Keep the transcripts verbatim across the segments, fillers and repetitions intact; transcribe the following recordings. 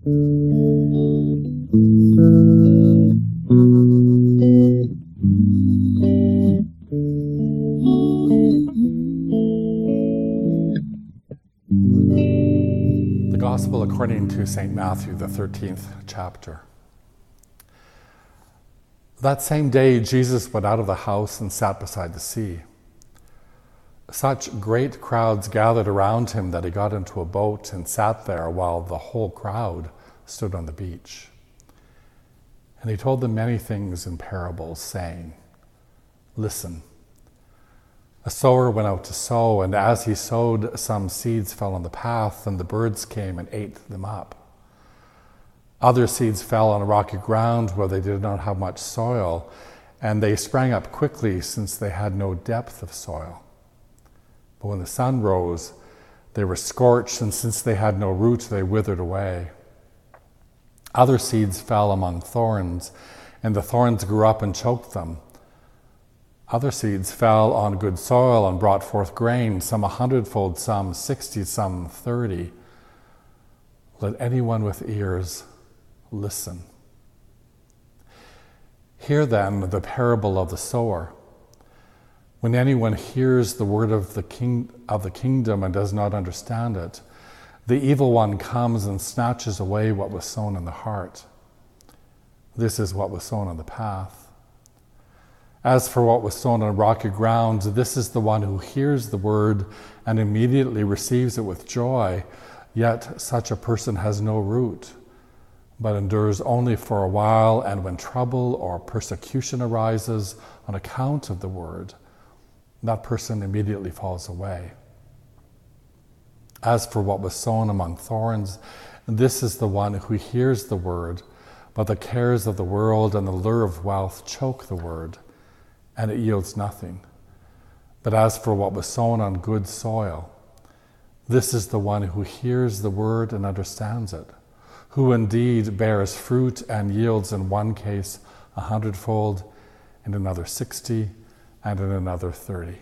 The Gospel according to Saint Matthew, the thirteenth chapter. That same day, Jesus went out of the house and sat beside the sea. Such great crowds gathered around him that he got into a boat and sat there while the whole crowd stood on the beach. And he told them many things in parables, saying, "Listen, a sower went out to sow, and as he sowed, some seeds fell on the path, and the birds came and ate them up. Other seeds fell on rocky ground where they did not have much soil, and they sprang up quickly since they had no depth of soil. But when the sun rose, they were scorched, and since they had no root, they withered away. Other seeds fell among thorns, and the thorns grew up and choked them. Other seeds fell on good soil and brought forth grain, some a hundredfold, some sixty, some thirty. Let anyone with ears listen." Hear then the parable of the sower. When anyone hears the word of the king of the kingdom and does not understand it, the evil one comes and snatches away what was sown in the heart. This is what was sown on the path. As for what was sown on rocky ground, this is the one who hears the word and immediately receives it with joy, yet such a person has no root, but endures only for a while, and when trouble or persecution arises on account of the word, that person immediately falls away. As for what was sown among thorns, this is the one who hears the word, but the cares of the world and the lure of wealth choke the word, and it yields nothing. But as for what was sown on good soil, this is the one who hears the word and understands it, who indeed bears fruit and yields in one case a hundredfold, in another sixty, and in another thirty.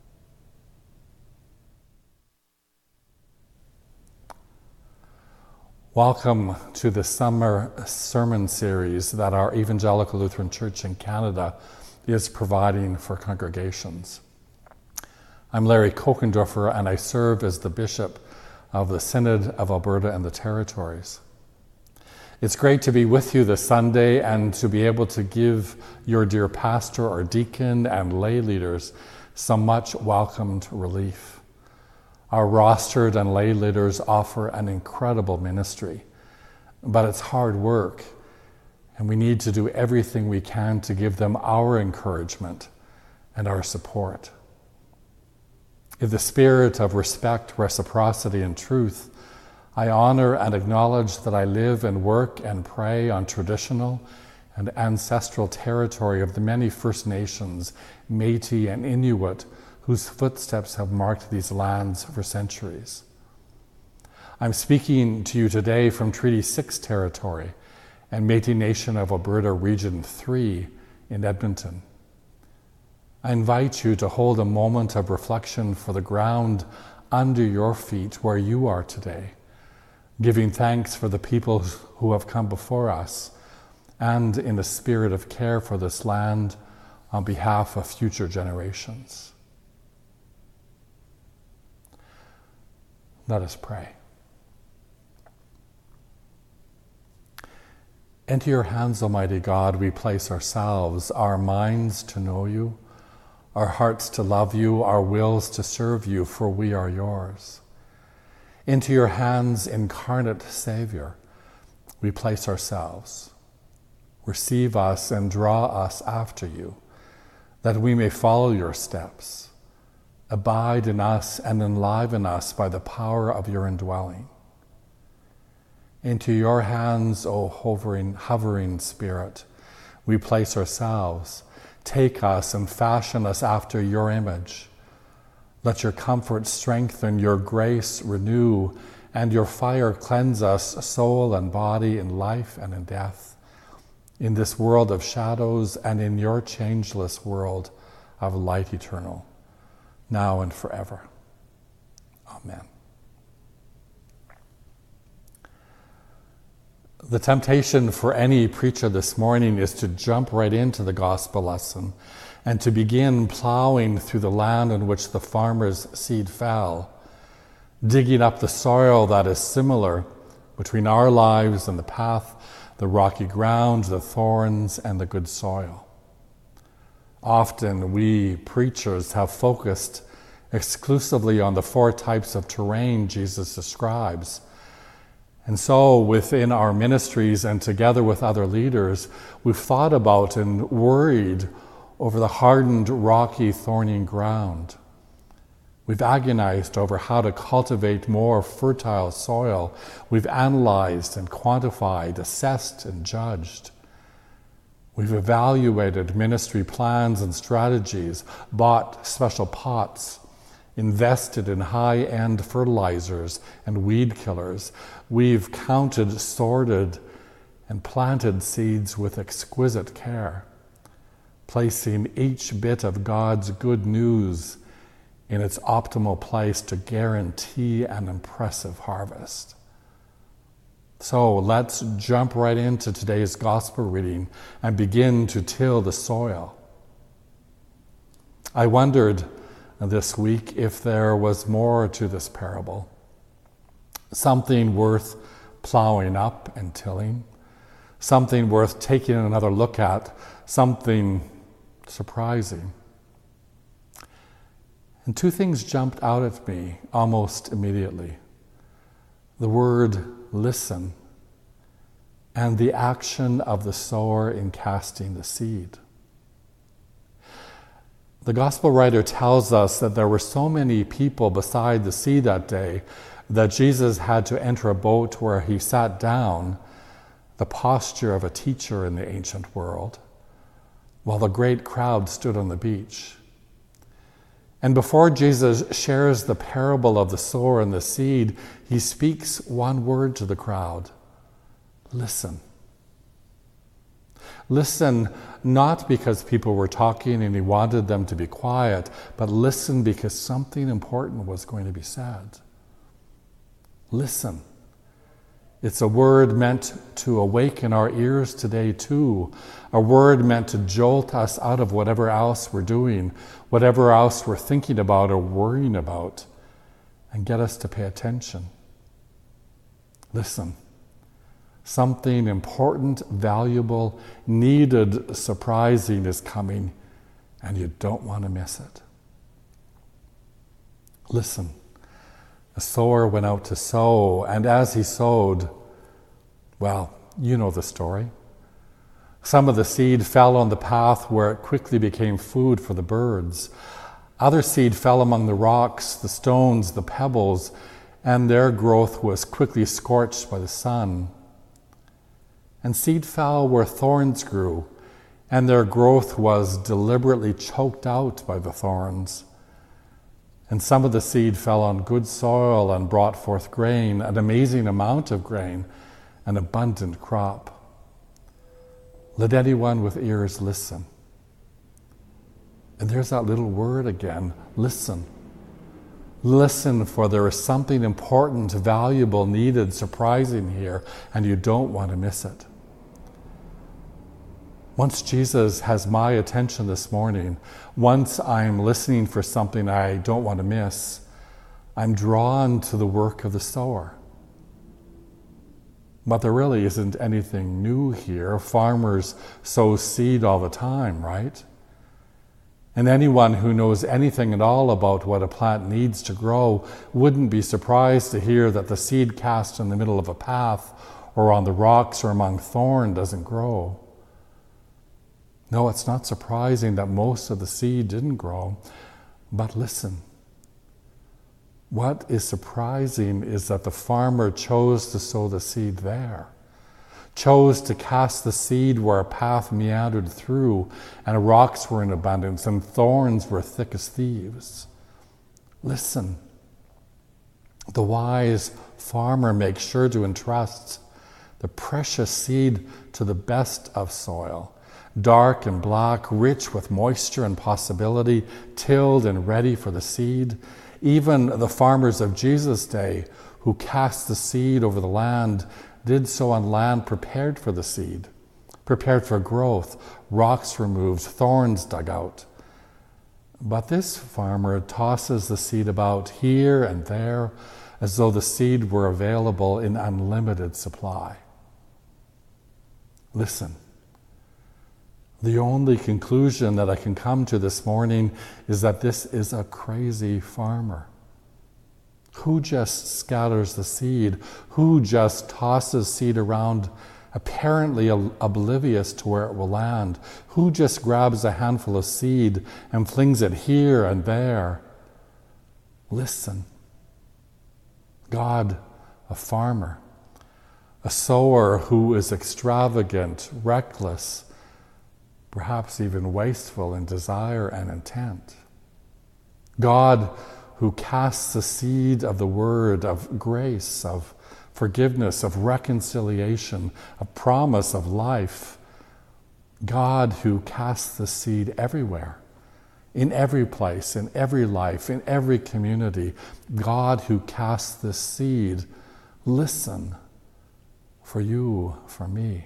Welcome to the summer sermon series that our Evangelical Lutheran Church in Canada is providing for congregations. I'm Larry Kokendorfer, and I serve as the Bishop of the Synod of Alberta and the Territories. It's great to be with you this Sunday and to be able to give your dear pastor or deacon and lay leaders some much welcomed relief. Our rostered and lay leaders offer an incredible ministry, but it's hard work, and we need to do everything we can to give them our encouragement and our support. In the spirit of respect, reciprocity, and truth, I honor and acknowledge that I live and work and pray on traditional and ancestral territory of the many First Nations, Métis, and Inuit whose footsteps have marked these lands for centuries. I'm speaking to you today from Treaty six territory and Métis Nation of Alberta Region three in Edmonton. I invite you to hold a moment of reflection for the ground under your feet where you are today, giving thanks for the people who have come before us, and in a spirit of care for this land on behalf of future generations. Let us pray. Into your hands, Almighty God, we place ourselves, our minds to know you, our hearts to love you, our wills to serve you, for we are yours. Into your hands, incarnate Savior, we place ourselves. Receive us and draw us after you, that we may follow your steps. Abide in us and enliven us by the power of your indwelling. Into your hands, O hovering, hovering Spirit, we place ourselves. Take us and fashion us after your image. Let your comfort strengthen, your grace renew, and your fire cleanse us, soul and body, in life and in death, in this world of shadows and in your changeless world of light eternal, now and forever. Amen. The temptation for any preacher this morning is to jump right into the gospel lesson and to begin plowing through the land in which the farmer's seed fell, digging up the soil that is similar between our lives and the path, the rocky ground, the thorns, and the good soil. Often we preachers have focused exclusively on the four types of terrain Jesus describes. And so within our ministries and together with other leaders, we've thought about and worried over the hardened, rocky, thorny ground. We've agonized over how to cultivate more fertile soil. We've analyzed and quantified, assessed and judged. We've evaluated ministry plans and strategies, bought special pots, invested in high-end fertilizers and weed killers. We've counted, sorted, and planted seeds with exquisite care, placing each bit of God's good news in its optimal place to guarantee an impressive harvest. So let's jump right into today's gospel reading and begin to till the soil. I wondered this week if there was more to this parable, something worth plowing up and tilling, something worth taking another look at, something surprising. And two things jumped out at me almost immediately. The word listen and the action of the sower in casting the seed. The gospel writer tells us that there were so many people beside the sea that day that Jesus had to enter a boat where he sat down, the posture of a teacher in the ancient world, while the great crowd stood on the beach. And before Jesus shares the parable of the sower and the seed, he speaks one word to the crowd: listen. Listen, not because people were talking and he wanted them to be quiet, but listen because something important was going to be said. Listen. It's a word meant to awaken our ears today too, a word meant to jolt us out of whatever else we're doing, whatever else we're thinking about or worrying about, and get us to pay attention. Listen. Something important, valuable, needed, surprising is coming, and you don't want to miss it. Listen. The sower went out to sow, and as he sowed, well, you know the story. Some of the seed fell on the path where it quickly became food for the birds. Other seed fell among the rocks, the stones, the pebbles, and their growth was quickly scorched by the sun. And seed fell where thorns grew, and their growth was deliberately choked out by the thorns. And some of the seed fell on good soil and brought forth grain, an amazing amount of grain, an abundant crop. Let anyone with ears listen. And there's that little word again, listen. Listen, for there is something important, valuable, needed, surprising here, and you don't want to miss it. Once Jesus has my attention this morning, once I'm listening for something I don't want to miss, I'm drawn to the work of the sower. But there really isn't anything new here. Farmers sow seed all the time, right? And anyone who knows anything at all about what a plant needs to grow wouldn't be surprised to hear that the seed cast in the middle of a path or on the rocks or among thorn doesn't grow. No, it's not surprising that most of the seed didn't grow. But listen, what is surprising is that the farmer chose to sow the seed there, chose to cast the seed where a path meandered through and rocks were in abundance and thorns were thick as thieves. Listen, the wise farmer makes sure to entrust the precious seed to the best of soil, dark and black, rich with moisture and possibility, tilled and ready for the seed. Even the farmers of Jesus' day who cast the seed over the land did so on land prepared for the seed, prepared for growth, rocks removed, thorns dug out. But this farmer tosses the seed about here and there as though the seed were available in unlimited supply. Listen. The only conclusion that I can come to this morning is that this is a crazy farmer. Who just scatters the seed? Who just tosses seed around, apparently oblivious to where it will land? Who just grabs a handful of seed and flings it here and there? Listen. God, a farmer, a sower who is extravagant, reckless, perhaps even wasteful in desire and intent. God who casts the seed of the word, of grace, of forgiveness, of reconciliation, of promise, of life. God who casts the seed everywhere, in every place, in every life, in every community. God who casts this seed. Listen, for you, for me.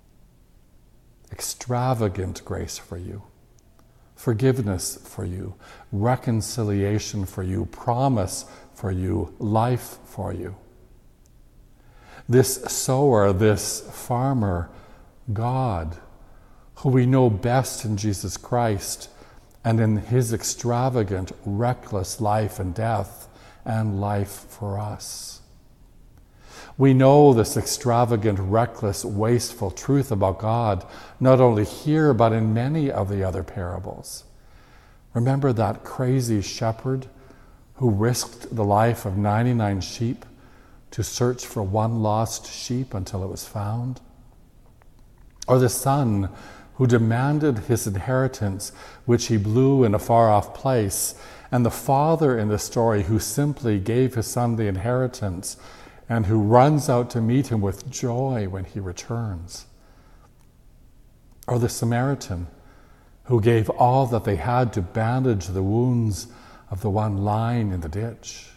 Extravagant grace for you, forgiveness for you, reconciliation for you, promise for you, life for you. This sower, this farmer, God, who we know best in Jesus Christ and in his extravagant, reckless life and death and life for us. We know this extravagant, reckless, wasteful truth about God, not only here, but in many of the other parables. Remember that crazy shepherd who risked the life of ninety-nine sheep to search for one lost sheep until it was found? Or the son who demanded his inheritance, which he blew in a far-off place, and the father in the story who simply gave his son the inheritance and who runs out to meet him with joy when he returns. Or the Samaritan who gave all that they had to bandage the wounds of the one lying in the ditch.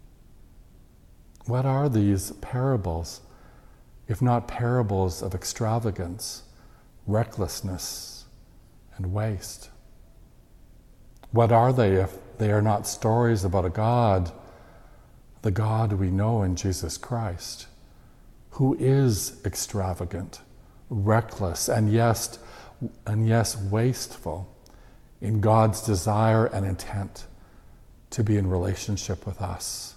What are these parables, if not parables of extravagance, recklessness, and waste? What are they if they are not stories about a God, the God we know in Jesus Christ, who is extravagant, reckless, and yes, and yes, wasteful in God's desire and intent to be in relationship with us?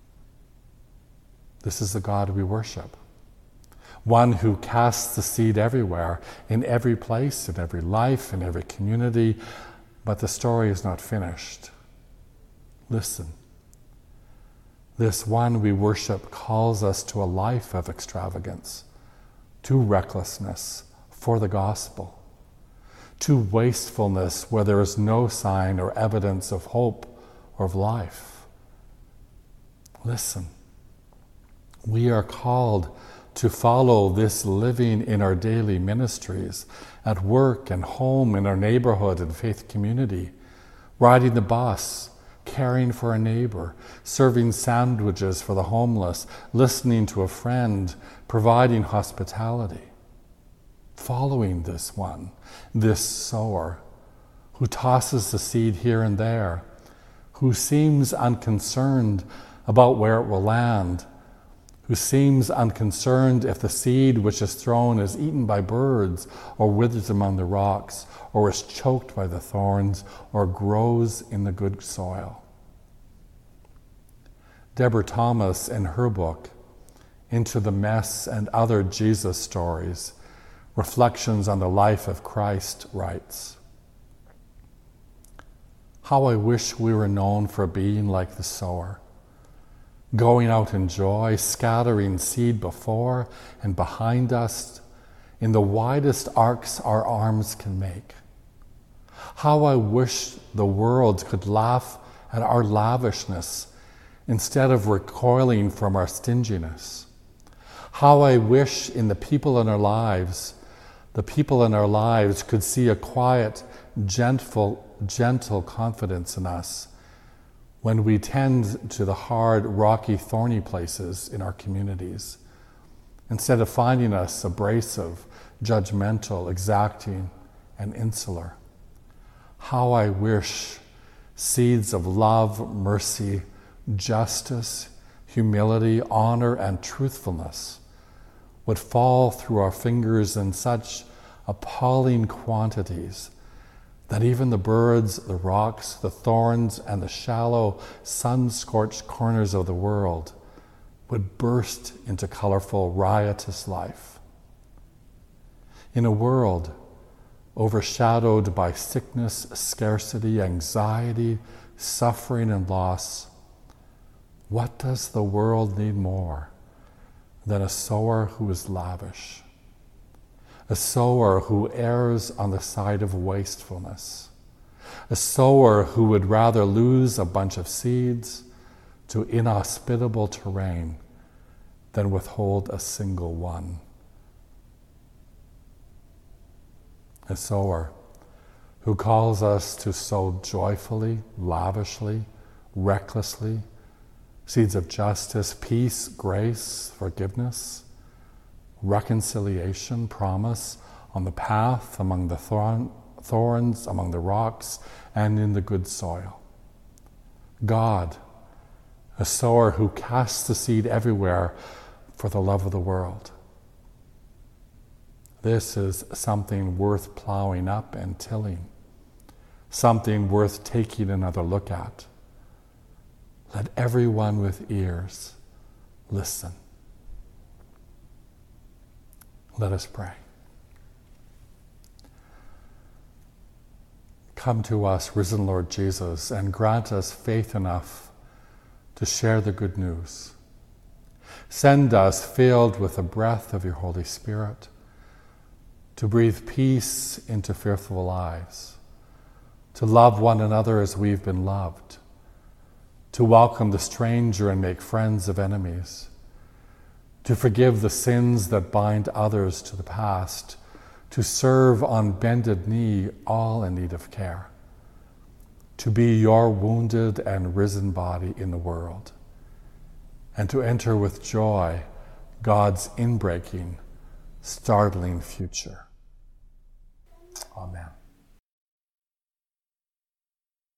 This is the God we worship. One who casts the seed everywhere, in every place, in every life, in every community, but the story is not finished. Listen. This one we worship calls us to a life of extravagance, to recklessness for the gospel, to wastefulness where there is no sign or evidence of hope or of life. Listen, we are called to follow this living in our daily ministries, at work and home, in our neighborhood and faith community, riding the bus, caring for a neighbor, serving sandwiches for the homeless, listening to a friend, providing hospitality. Following this one, this sower, who tosses the seed here and there, who seems unconcerned about where it will land, who seems unconcerned if the seed which is thrown is eaten by birds, or withers among the rocks, or is choked by the thorns, or grows in the good soil. Deborah Thomas, in her book, Into the Mess and Other Jesus Stories, Reflections on the Life of Christ, writes, "How I wish we were known for being like the sower, going out in joy, scattering seed before and behind us in the widest arcs our arms can make. How I wish the world could laugh at our lavishness instead of recoiling from our stinginess. How I wish in the people in our lives, the people in our lives could see a quiet, gentle, gentle confidence in us when we tend to the hard, rocky, thorny places in our communities, instead of finding us abrasive, judgmental, exacting, and insular. How I wish seeds of love, mercy, justice, humility, honor, and truthfulness would fall through our fingers in such appalling quantities that even the birds, the rocks, the thorns, and the shallow, sun-scorched corners of the world would burst into colorful, riotous life. In a world overshadowed by sickness, scarcity, anxiety, suffering, and loss, what does the world need more than a sower who is lavish? A sower who errs on the side of wastefulness. A sower who would rather lose a bunch of seeds to inhospitable terrain than withhold a single one. A sower who calls us to sow joyfully, lavishly, recklessly, seeds of justice, peace, grace, forgiveness, reconciliation, promise on the path, among the thorn, thorns, among the rocks, and in the good soil. God, a sower who casts the seed everywhere for the love of the world. This is something worth plowing up and tilling, something worth taking another look at. Let everyone with ears listen. Let us pray. Come to us, risen Lord Jesus, and grant us faith enough to share the good news. Send us filled with the breath of your Holy Spirit to breathe peace into fearful lives, to love one another as we've been loved, to welcome the stranger and make friends of enemies, to forgive the sins that bind others to the past, to serve on bended knee all in need of care, to be your wounded and risen body in the world, and to enter with joy God's inbreaking, startling future. Amen.